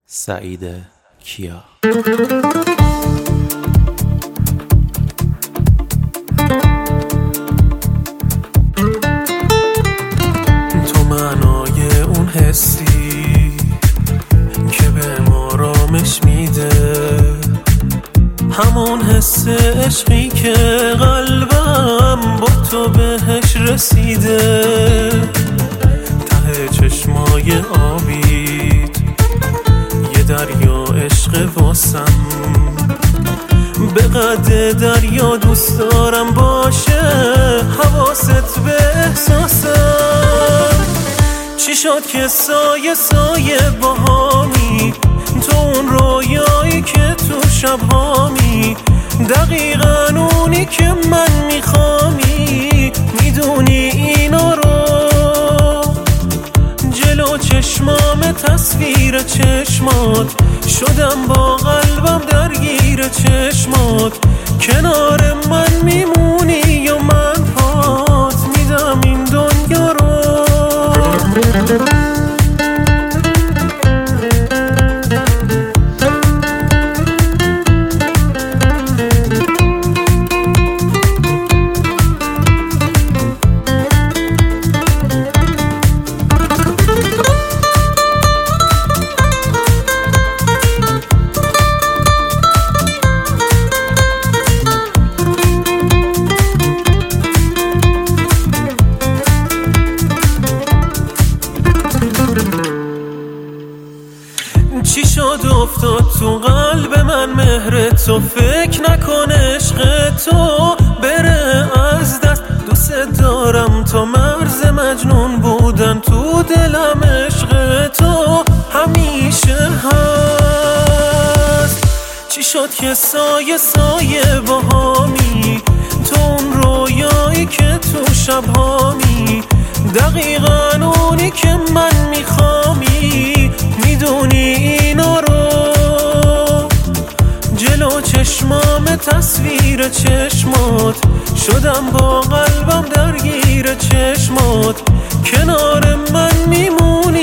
سعید کیا. تو معنای اون حسی که به ما آرامش میده، همون حس عشقی که قلبم با تو بهش رسیده. ته چشمای آبید یه دریا عشق واسم، به قد دریا دوست دارم باشه حواست به احساسم. چی شد که سایه سایه باهامی، تو اون رویایی که تو شبهامی، دقیقا اونی که من میخوامی. میدونی اینا رو جلو چشمام تصویر چشمات، شدم با قلبم درگیر چشمات. کنار من میمونی یا من پات میدم این دنیا رو. چی شد افتاد تو قلب من مهر تو، فکر نکن عشق تو بره از دست. دوست دارم تو مرز مجنون بودن تو دلم، عشق تو همیشه هست. چی شد که سایه سایه باهامی، تو اون رویایی که تو شبهامی، دقیقا اونی که من میخوامی. میدونی اینا رو جلو چشمام تصویر چشمات، شدم با قلبم درگیر چشمات. کنار من میمونی